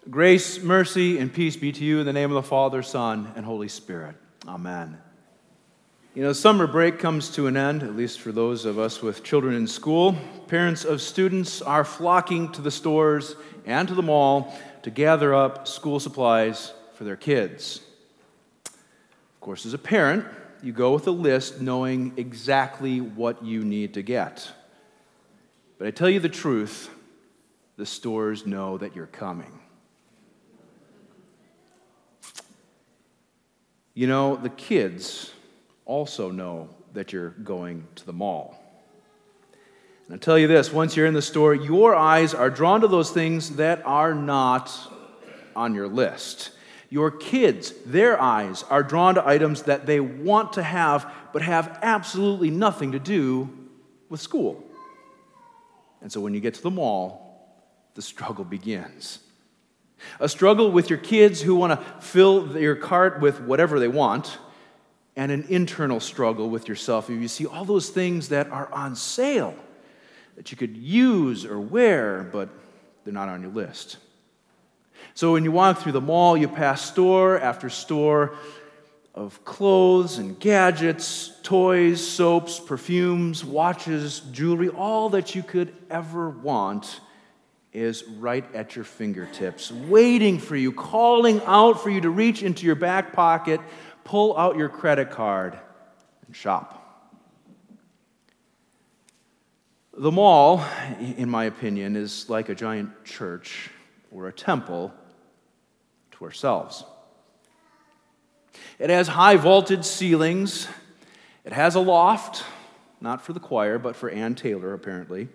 Grace, mercy, and peace be to you in the name of the Father, Son, and Holy Spirit. Amen. You know, summer break comes to an end, at least for those of us with children in school. Parents of students are flocking to the stores and to the mall to gather up school supplies for their kids. Of course, as a parent, you go with a list knowing exactly what you need to get. But I tell you the truth, the stores know that you're coming. You know, the kids also know that you're going to the mall. And I'll tell you this, once you're in the store, your eyes are drawn to those things that are not on your list. Your kids, their eyes are drawn to items that they want to have, but have absolutely nothing to do with school. And so when you get to the mall, the struggle begins. A struggle with your kids who want to fill your cart with whatever they want, and an internal struggle with yourself if you see all those things that are on sale that you could use or wear, but they're not on your list. So when you walk through the mall, you pass store after store of clothes and gadgets, toys, soaps, perfumes, watches, jewelry, all that you could ever want is right at your fingertips, waiting for you, calling out for you to reach into your back pocket, pull out your credit card, and shop. The mall, in my opinion, is like a giant church or a temple to ourselves. It has high vaulted ceilings. It has a loft, not for the choir, but for Ann Taylor, apparently.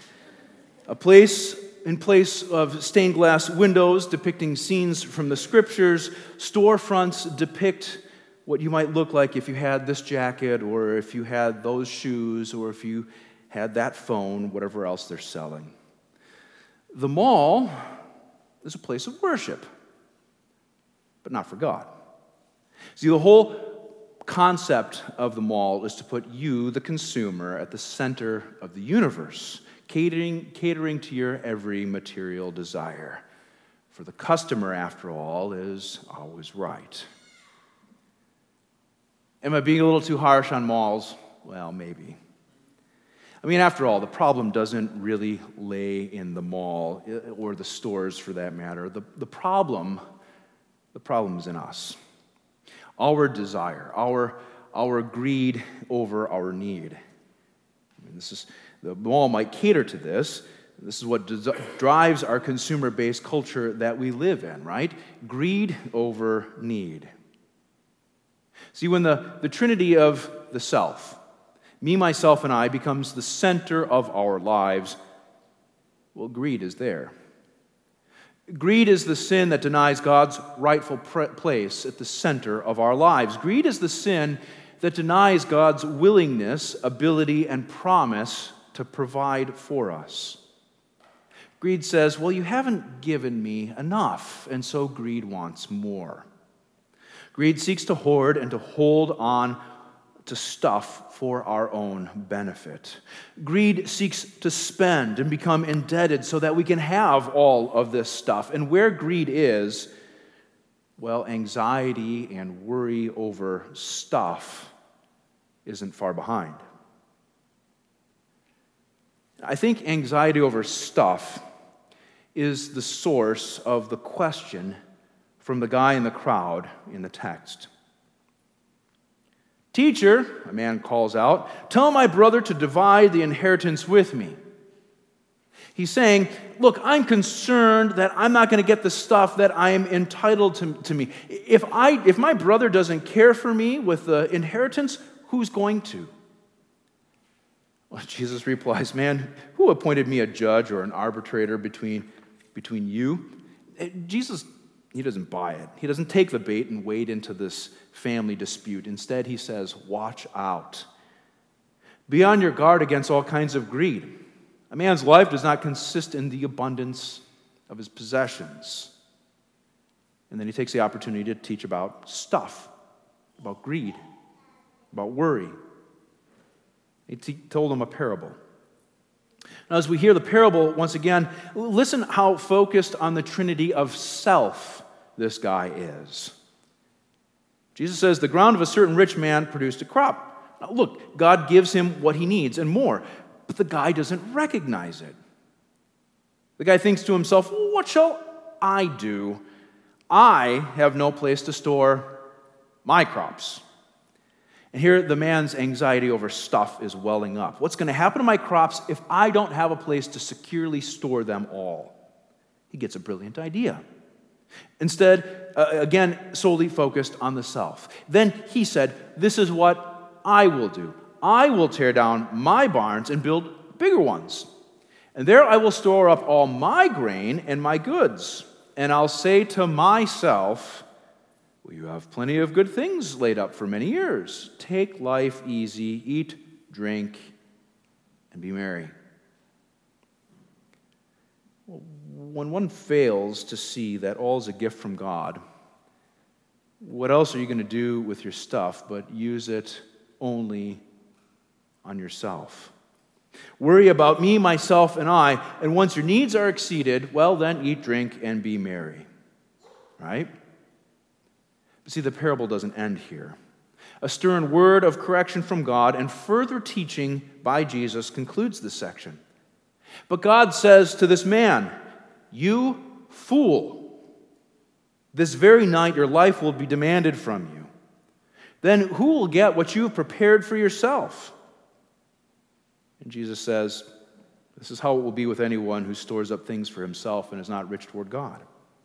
In place of stained glass windows depicting scenes from the scriptures, storefronts depict what you might look like if you had this jacket, or if you had those shoes, or if you had that phone, whatever else they're selling. The mall is a place of worship, but not for God. See, the whole concept of the mall is to put you, the consumer, at the center of the universe, catering to your every material desire. For the customer, after all, is always right. Am I being a little too harsh on malls? Well, maybe. I mean, after all, the problem doesn't really lay in the mall, or the stores for that matter. The problem is in us. Our desire, our greed over our need. I mean, the mall might cater to this. This is what drives our consumer-based culture that we live in, right? Greed over need. See, when the trinity of the self, me, myself, and I, becomes the center of our lives, well, greed is there. Greed is the sin that denies God's rightful place at the center of our lives. Greed is the sin that denies God's willingness, ability, and promise to provide for us. Greed says, well, you haven't given me enough, and so greed wants more. Greed seeks to hoard and to hold on to stuff for our own benefit. Greed seeks to spend and become indebted so that we can have all of this stuff. And where greed is, well, anxiety and worry over stuff isn't far behind. I think anxiety over stuff is the source of the question from the guy in the crowd in the text. "Teacher," a man calls out, "tell my brother to divide the inheritance with me." He's saying, look, I'm concerned that I'm not going to get the stuff that I am entitled to me. If my brother doesn't care for me with the inheritance, who's going to? Well, Jesus replies, "Man, who appointed me a judge or an arbitrator between you?" Jesus, he doesn't buy it. He doesn't take the bait and wade into this family dispute. Instead, he says, watch out. Be on your guard against all kinds of greed. A man's life does not consist in the abundance of his possessions. And then he takes the opportunity to teach about stuff, about greed, about worry. He told them a parable. Now, as we hear the parable once again, listen how focused on the trinity of self this guy is. Jesus says, the ground of a certain rich man produced a crop. Now, look, God gives him what he needs and more, but the guy doesn't recognize it. The guy thinks to himself, what shall I do? I have no place to store my crops. And here the man's anxiety over stuff is welling up. What's going to happen to my crops if I don't have a place to securely store them all? He gets a brilliant idea. Instead, again, solely focused on the self. Then he said, this is what I will do. I will tear down my barns and build bigger ones. And there I will store up all my grain and my goods. And I'll say to myself, well, you have plenty of good things laid up for many years. Take life easy, eat, drink, and be merry. When one fails to see that all is a gift from God, what else are you going to do with your stuff but use it only on yourself? Worry about me, myself, and I, and once your needs are exceeded, well, then eat, drink, and be merry. Right? But see, the parable doesn't end here. A stern word of correction from God and further teaching by Jesus concludes this section. But God says to this man, you fool, this very night your life will be demanded from you. Then who will get what you have prepared for yourself? And Jesus says, this is how it will be with anyone who stores up things for himself and is not rich toward God.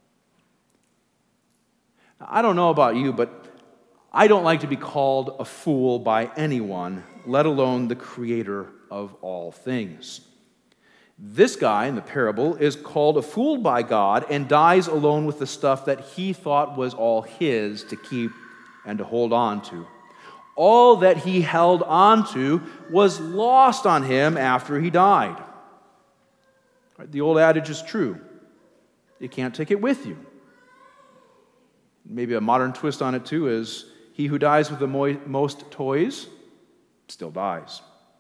Now, I don't know about you, but I don't like to be called a fool by anyone, let alone the creator of all things. This guy in the parable is called a fool by God and dies alone with the stuff that he thought was all his to keep and to hold on to. All that he held on to was lost on him after he died. The old adage is true. You can't take it with you. Maybe a modern twist on it too is, he who dies with the most toys still dies.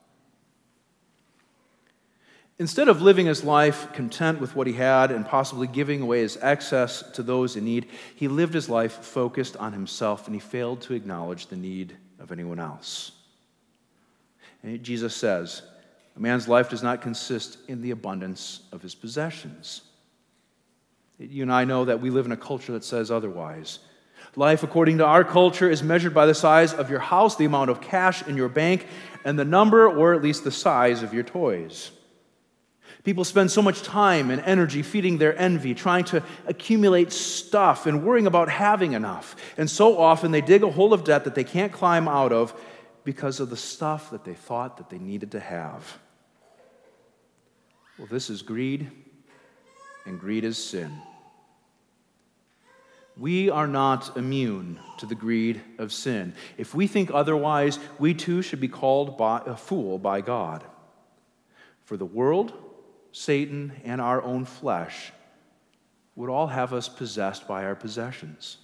Instead of living his life content with what he had and possibly giving away his excess to those in need, he lived his life focused on himself, and he failed to acknowledge the need of anyone else. And Jesus says, a man's life does not consist in the abundance of his possessions. You and I know that we live in a culture that says otherwise. Life, according to our culture, is measured by the size of your house, the amount of cash in your bank, and the number, or at least the size, of your toys. People spend so much time and energy feeding their envy, trying to accumulate stuff and worrying about having enough. And so often they dig a hole of debt that they can't climb out of because of the stuff that they thought that they needed to have. Well, this is greed, and greed is sin. We are not immune to the greed of sin. If we think otherwise, we too should be called a fool by God. For the world, Satan, and our own flesh would all have us possessed by our possessions.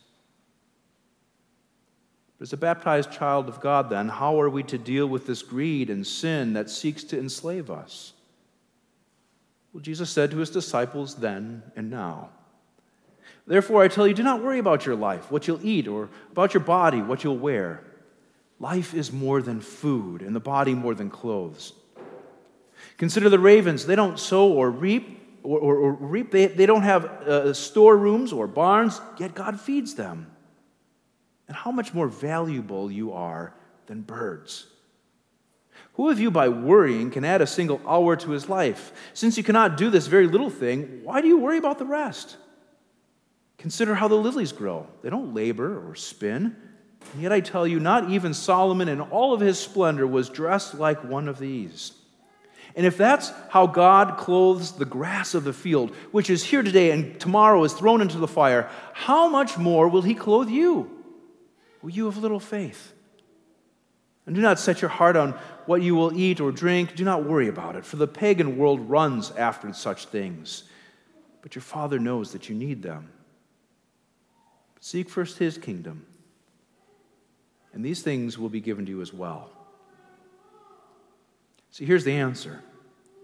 But as a baptized child of God, then, how are we to deal with this greed and sin that seeks to enslave us? Well, Jesus said to his disciples then and now, therefore I tell you, do not worry about your life, what you'll eat, or about your body, what you'll wear. Life is more than food, and the body more than clothes. Consider the ravens. They don't sow or reap, or reap. They don't have storerooms or barns, yet God feeds them. And how much more valuable you are than birds. Who of you, by worrying, can add a single hour to his life? Since you cannot do this very little thing, why do you worry about the rest? Consider how the lilies grow. They don't labor or spin. And yet I tell you, not even Solomon in all of his splendor was dressed like one of these. And if that's how God clothes the grass of the field, which is here today and tomorrow is thrown into the fire, how much more will he clothe you? Will you have little faith? And do not set your heart on what you will eat or drink. Do not worry about it, for the pagan world runs after such things. But your Father knows that you need them. Seek first his kingdom, and these things will be given to you as well. See, here's the answer.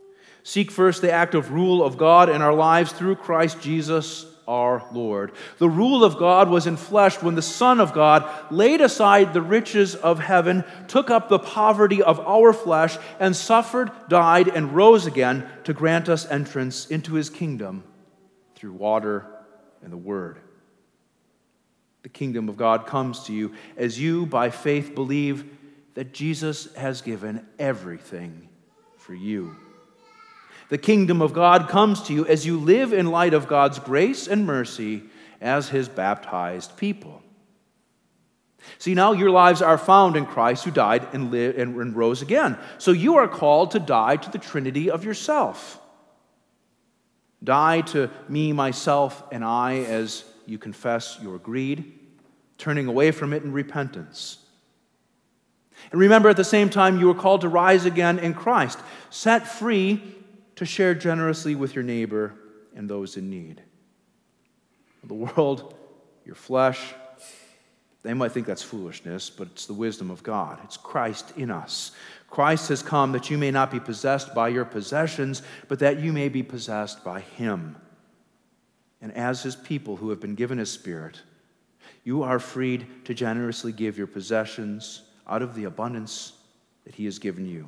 Seek first the active rule of God in our lives through Christ Jesus our Lord. The rule of God was enfleshed when the Son of God laid aside the riches of heaven, took up the poverty of our flesh, and suffered, died, and rose again to grant us entrance into his kingdom through water and the Word. The kingdom of God comes to you as you, by faith, believe that Jesus has given everything for you. The kingdom of God comes to you as you live in light of God's grace and mercy as his baptized people. See, now your lives are found in Christ, who died and lived and rose again. So you are called to die to the Trinity of yourself. Die to me, myself, and I as you confess your greed, turning away from it in repentance. And remember, at the same time, you are called to rise again in Christ, set free to share generously with your neighbor and those in need. The world, your flesh, they might think that's foolishness, but it's the wisdom of God. It's Christ in us. Christ has come that you may not be possessed by your possessions, but that you may be possessed by him. And as his people who have been given his Spirit, you are freed to generously give your possessions out of the abundance that he has given you.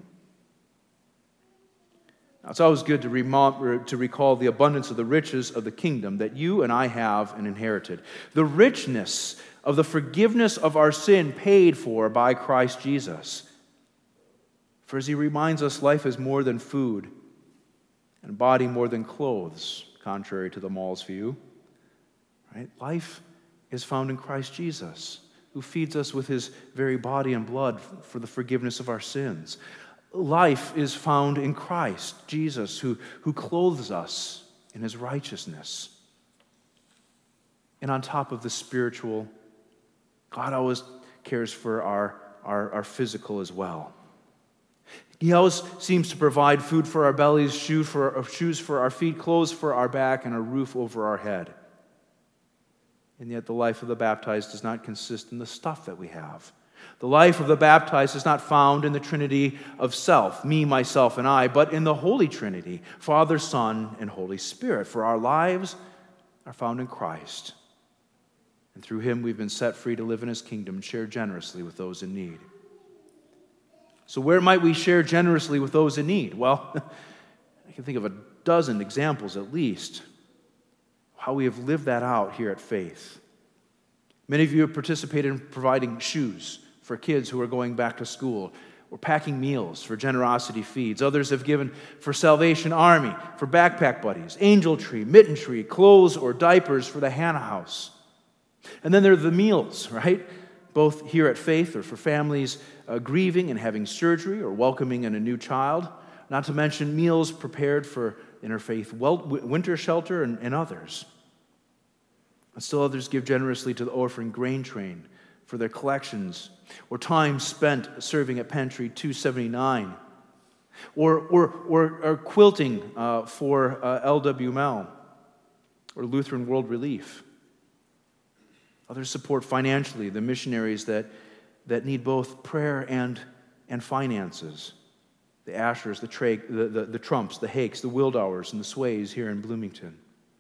Now, it's always good to recall the abundance of the riches of the kingdom that you and I have and inherited. The richness of the forgiveness of our sin paid for by Christ Jesus. For as he reminds us, life is more than food and body more than clothes, contrary to the mall's view. Right? Life is found in Christ Jesus, who feeds us with his very body and blood for the forgiveness of our sins. Life is found in Christ Jesus, who clothes us in his righteousness. And on top of the spiritual, God always cares for our physical as well. He always seems to provide food for our bellies, shoes for our feet, clothes for our back, and a roof over our head. And yet the life of the baptized does not consist in the stuff that we have. The life of the baptized is not found in the Trinity of self, me, myself, and I, but in the Holy Trinity, Father, Son, and Holy Spirit. For our lives are found in Christ. And through him we've been set free to live in his kingdom and share generously with those in need. So where might we share generously with those in need? Well, I can think of a dozen examples at least how we have lived that out here at Faith. Many of you have participated in providing shoes for kids who are going back to school, or packing meals for Generosity Feeds. Others have given for Salvation Army, for Backpack Buddies, Angel Tree, Mitten Tree, clothes or diapers for the Hannah House. And then there are the meals, right? Both here at Faith or for families grieving and having surgery or welcoming in a new child. Not to mention meals prepared for Interfaith Winter Shelter and others. And still others give generously to the Orphan Grain Train for their collections, or time spent serving at Pantry 279, or quilting for LWML, or Lutheran World Relief. Others support financially the missionaries that need both prayer and finances. The Ashers, the Trumps, the Hakes, the Wildauers, and the Sways here in Bloomington.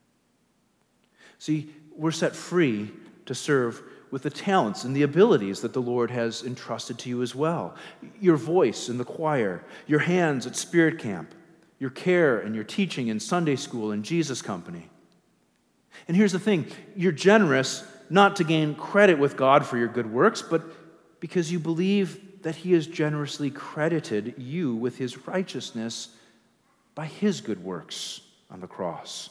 See, we're set free to serve with the talents and the abilities that the Lord has entrusted to you as well. Your voice in the choir, your hands at Spirit Camp, your care and your teaching in Sunday school and Jesus Company. And here's the thing, you're generous not to gain credit with God for your good works, but because you believe that he has generously credited you with his righteousness by his good works on the cross.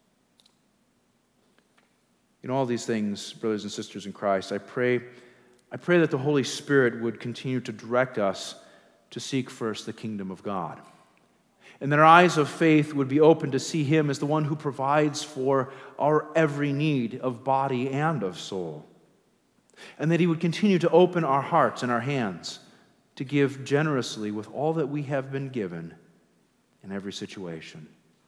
In all these things, brothers and sisters in Christ, I pray that the Holy Spirit would continue to direct us to seek first the kingdom of God. And that our eyes of faith would be open to see him as the one who provides for our every need of body and of soul. And that he would continue to open our hearts and our hands to give generously with all that we have been given in every situation.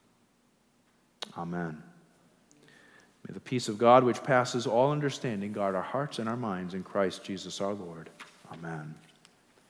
Amen. May the peace of God, which passes all understanding, guard our hearts and our minds in Christ Jesus our Lord. Amen.